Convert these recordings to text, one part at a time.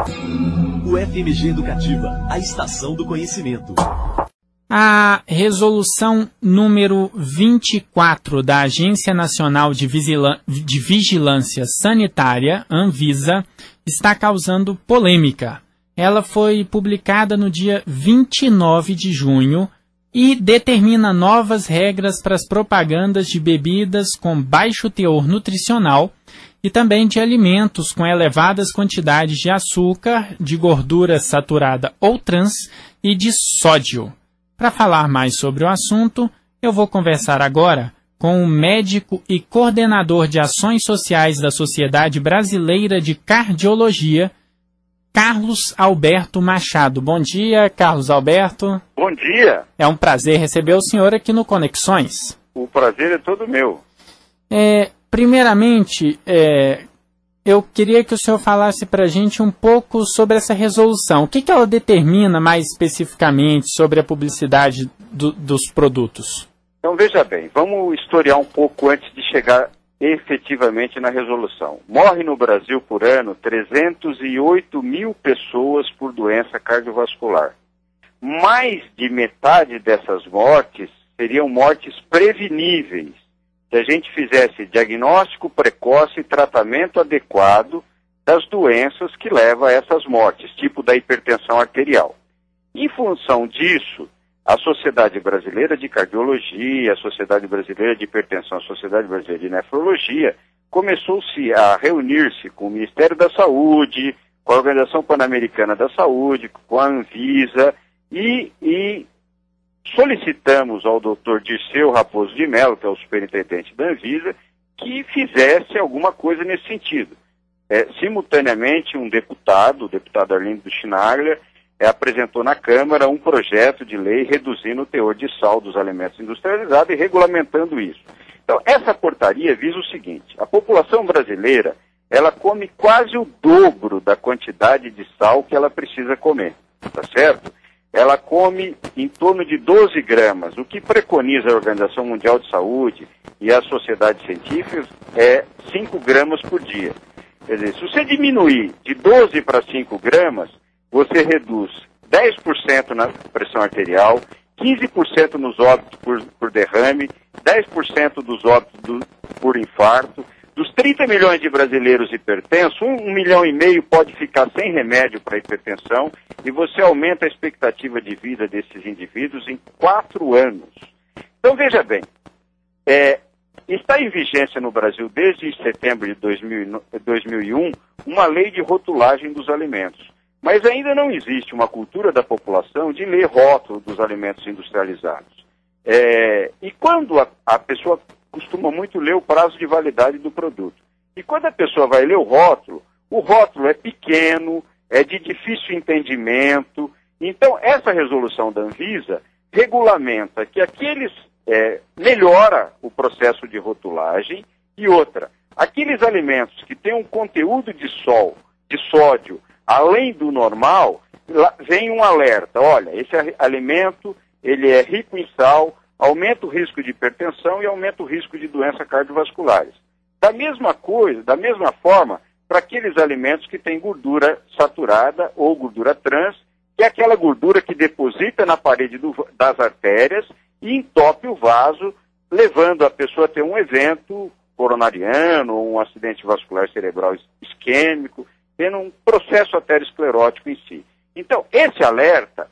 UFMG Educativa, a estação do conhecimento. A resolução número 24 da Agência Nacional de Vigilância Sanitária, Anvisa, está causando polêmica. Ela foi publicada no dia 29 de junho e determina novas regras para as propagandas de bebidas com baixo teor nutricional e também de alimentos com elevadas quantidades de açúcar, de gordura saturada ou trans e de sódio. Para falar mais sobre o assunto, eu vou conversar agora com o médico e coordenador de ações sociais da Sociedade Brasileira de Cardiologia, Carlos Alberto Machado. Bom dia, Carlos Alberto. Bom dia. É um prazer receber o senhor aqui no Conexões. O prazer é todo meu. Primeiramente, eu queria que o senhor falasse para a gente um pouco sobre essa resolução. O que ela determina mais especificamente sobre a publicidade dos produtos? Então, veja bem, vamos historiar um pouco antes de chegar efetivamente na resolução. Morre no Brasil por ano 308 mil pessoas por doença cardiovascular. Mais de metade dessas mortes seriam mortes preveníveis, se a gente fizesse diagnóstico precoce e tratamento adequado das doenças que levam a essas mortes, tipo da hipertensão arterial. Em função disso, a Sociedade Brasileira de Cardiologia, a Sociedade Brasileira de Hipertensão, a Sociedade Brasileira de Nefrologia, começou-se a reunir-se com o Ministério da Saúde, com a Organização Pan-Americana da Saúde, com a Anvisa, e solicitamos ao Dr. Dirceu Raposo de Mello, que é o superintendente da Anvisa, que fizesse alguma coisa nesse sentido. Simultaneamente, um deputado, o deputado Arlindo Chinaglia, apresentou na Câmara um projeto de lei reduzindo o teor de sal dos alimentos industrializados e regulamentando isso. Então, essa portaria visa o seguinte: a população brasileira, ela come quase o dobro da quantidade de sal que ela precisa comer, tá certo? Ela come em torno de 12 gramas. O que preconiza a Organização Mundial de Saúde e as sociedades científicas é 5 gramas por dia. Quer dizer, se você diminuir de 12 para 5 gramas, você reduz 10% na pressão arterial, 15% nos óbitos por derrame, 10% dos óbitos por infarto. Dos 30 milhões de brasileiros hipertensos, 1,5 milhão pode ficar sem remédio para hipertensão e você aumenta a expectativa de vida desses indivíduos em 4 anos. Então, veja bem, está em vigência no Brasil desde setembro de 2001 uma lei de rotulagem dos alimentos. Mas ainda não existe uma cultura da população de ler rótulo dos alimentos industrializados. E quando a pessoa costuma muito ler o prazo de validade do produto. E quando a pessoa vai ler o rótulo é pequeno, é de difícil entendimento. Então, essa resolução da Anvisa regulamenta que melhora o processo de rotulagem e outra, aqueles alimentos que têm um conteúdo de sódio além do normal, vem um alerta: olha, esse alimento ele é rico em sal, aumenta o risco de hipertensão e aumenta o risco de doenças cardiovasculares. Da mesma forma, para aqueles alimentos que têm gordura saturada ou gordura trans, que é aquela gordura que deposita na parede das artérias e entope o vaso, levando a pessoa a ter um evento coronariano ou um acidente vascular cerebral isquêmico, tendo um processo aterosclerótico em si. Então, esse alerta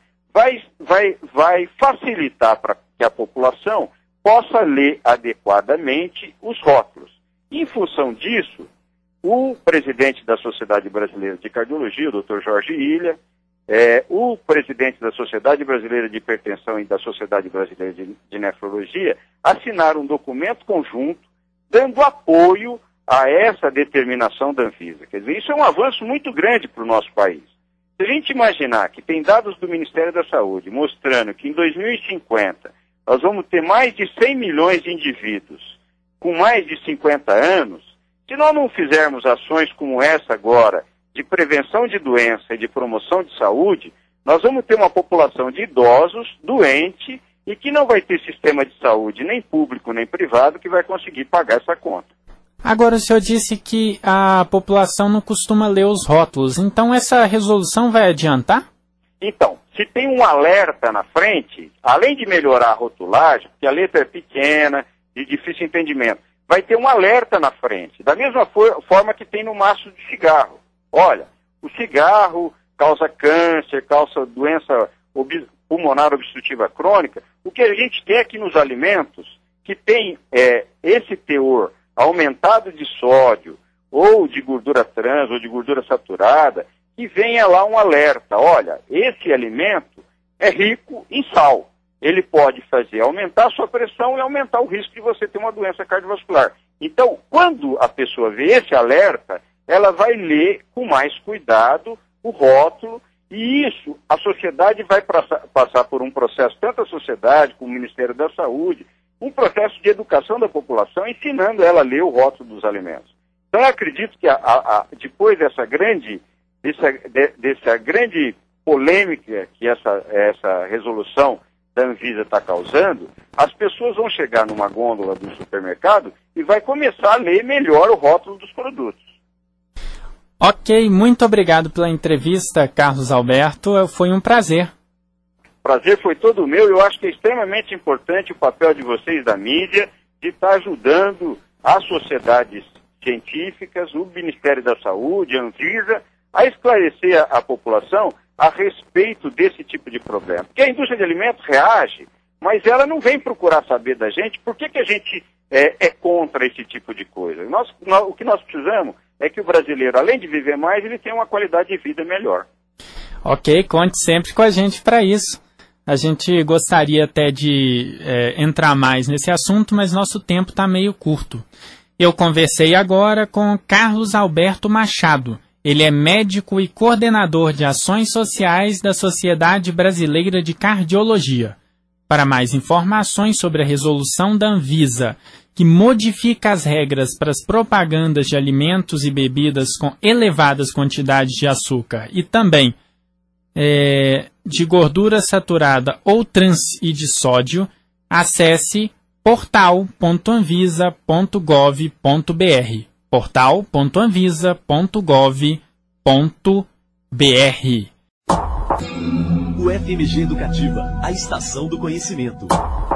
vai facilitar para que a população possa ler adequadamente os rótulos. Em função disso, o presidente da Sociedade Brasileira de Cardiologia, o Dr. Jorge Ilha, o presidente da Sociedade Brasileira de Hipertensão e da Sociedade Brasileira de Nefrologia assinaram um documento conjunto dando apoio a essa determinação da Anvisa. Quer dizer, isso é um avanço muito grande para o nosso país. Se a gente imaginar que tem dados do Ministério da Saúde mostrando que em 2050 nós vamos ter mais de 100 milhões de indivíduos com mais de 50 anos, se nós não fizermos ações como essa agora, de prevenção de doença e de promoção de saúde, nós vamos ter uma população de idosos, doente, e que não vai ter sistema de saúde nem público nem privado que vai conseguir pagar essa conta. Agora, o senhor disse que a população não costuma ler os rótulos, então essa resolução vai adiantar? Então, se tem um alerta na frente, além de melhorar a rotulagem, porque a letra é pequena, de difícil entendimento, vai ter um alerta na frente, da mesma forma que tem no maço de cigarro. Olha, o cigarro causa câncer, causa doença pulmonar obstrutiva crônica. O que a gente tem aqui nos alimentos, que tem esse teor aumentado de sódio, ou de gordura trans, ou de gordura saturada, que venha lá um alerta. Olha, esse alimento é rico em sal. Ele pode fazer aumentar a sua pressão e aumentar o risco de você ter uma doença cardiovascular. Então, quando a pessoa vê esse alerta, ela vai ler com mais cuidado o rótulo, e isso, a sociedade vai passar por um processo, tanto a sociedade como o Ministério da Saúde, um processo de educação da população, ensinando ela a ler o rótulo dos alimentos. Então, eu acredito que depois dessa grande polêmica que essa resolução da Anvisa está causando, as pessoas vão chegar numa gôndola do supermercado e vai começar a ler melhor o rótulo dos produtos. Ok, muito obrigado pela entrevista, Carlos Alberto. Foi um prazer. Prazer foi todo meu. Eu acho que é extremamente importante o papel de vocês da mídia de estar ajudando as sociedades científicas, o Ministério da Saúde, a Anvisa, a esclarecer a população a respeito desse tipo de problema. Porque a indústria de alimentos reage, mas ela não vem procurar saber da gente por que a gente é contra esse tipo de coisa. O que nós precisamos é que o brasileiro, além de viver mais, ele tenha uma qualidade de vida melhor. Ok, conte sempre com a gente para isso. A gente gostaria até de entrar mais nesse assunto, mas nosso tempo está meio curto. Eu conversei agora com Carlos Alberto Machado. Ele é médico e coordenador de ações sociais da Sociedade Brasileira de Cardiologia. Para mais informações sobre a resolução da Anvisa, que modifica as regras para as propagandas de alimentos e bebidas com elevadas quantidades de açúcar e também de gordura saturada ou trans e de sódio, acesse portal.anvisa.gov.br. portal.anvisa.gov.br. O FMG Educativa, a estação do conhecimento.